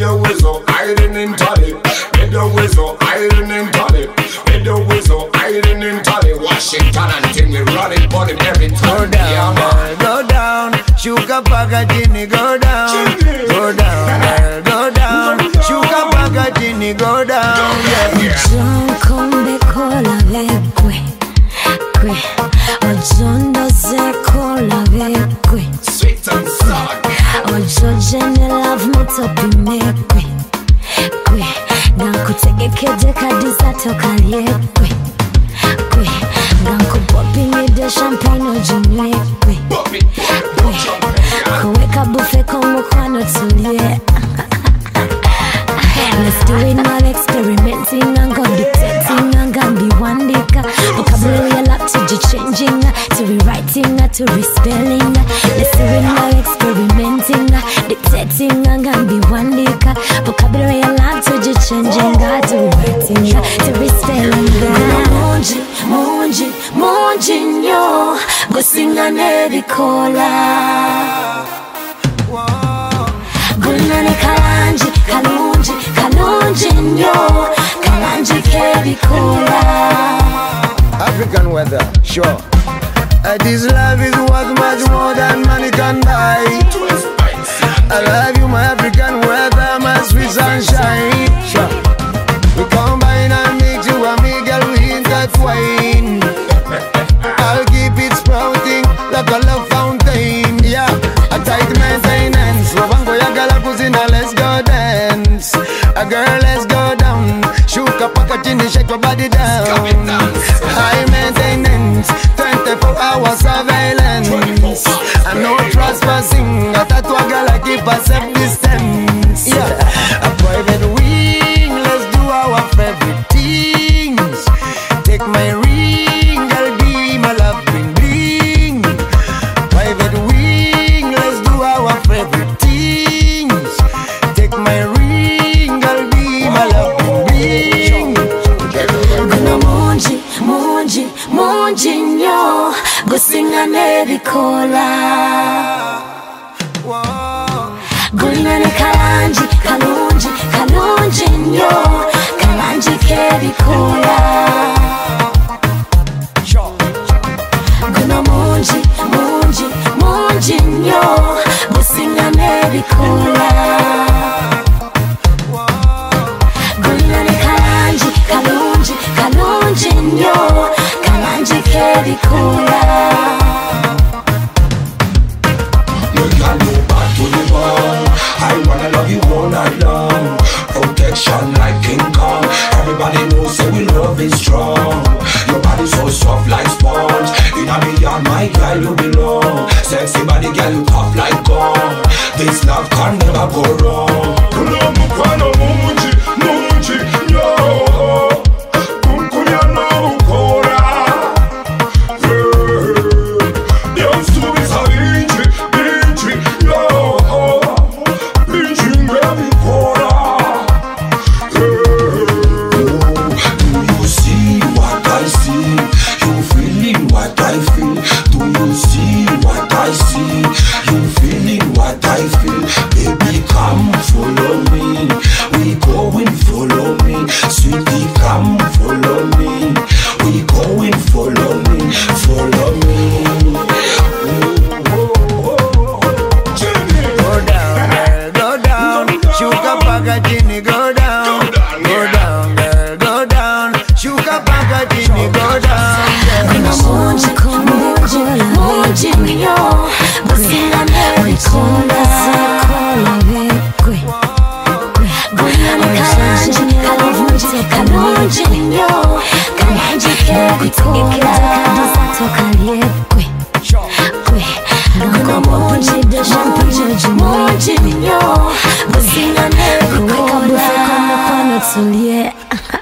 the whistle, iron in tally. With the whistle, iron in tally. With the whistle, iron in tally. Washington until me running bunny every time. Go down, girl, go down. Sugar packaging, go down. Go down, girl, go down. Sugar packaging, go down. John come cola vekwe, kwe. Ojondo ze cola vekwe. Sweet and sour. Ojo jene love me topi mekwe, kwe. Nankutege keje kadisa toka liekwe, kwe. Nankupopi nide champagne ojinywe, kwe. Kuweka buffet komu kwano tulie. Let's do it now, experimenting and go dictating and gambi wandika. Vocabulary a lot to do changing, to rewriting, to respelling. Let's do it now, experimenting, dictating and gambi wandika. Vocabulary a lot to do changing, to rewriting, to respelling. Monji, monji, monji nyo, go sing a neri cola. Gunane kalanji, kalunji, kalunji nyo, kalanji kebi cola. African weather, sure. This love is worth much more than money can buy. I love you, my African weather, my sweet sunshine. Sure. We combine and mix you and me, girl, we intertwine. I'll keep it sprouting like a love fountain. Yeah, a tight maintenance. Wabango ya gala kuzina, let's go dance. A girl, let's go down. Shuka pakatini, shake your body down. High maintenance, 24-hour surveillance. And no trespassing. A tattoo gala keep a safe distance. Yeah, a private wing. Let's do our favorite things. Take my ring, girl, be my love, bling bling. Private wing, let's do our favorite things. Take my ring, girl, be my love, bling bling. Guna monji, monji, monji nyo, go sing a neri cola. Gunane kalanji, kalunji, kalunji nyo, kalanji kebi cola. Guna monji, monji, monji nyo, go sing a neri cola. Gunane kalanji, kalunji, kalunji nyo, kalanji kebi cola. You got no back to the ball. I wanna love you all night long. Protection like King Kong. Everybody knows that we love is strong. Your body so soft like sponge. In a beyond my girl you belong. Sexy body girl you tough like gold. This love can never go wrong. Kulomu kwano munji, munji, yo. Kunkunya no ukora. Dios tu bisa binji, binji, yo. Binji ngebi kora. Do you see what I see? You feeling what I feel? Do you see what I see? You feeling what I feel? Baby, come follow me. We going follow me. Sweetie, come follow me. We going follow me. Follow me. Go down, girl, go down. Sugar packaging, go down. Go down, girl, go down. Sugar packaging, go down. Guna monji, monji, monji nyo, go sing a neri cola. Cola vekwe, gunane kalanji, kalunji, kalunji nyo, kalanji kebi cola. Kadisa toka liekwe, kwe. Guna monji, de champagne monji nyo, go sing a neri cola. Kuweka buffet komu kwano tulie.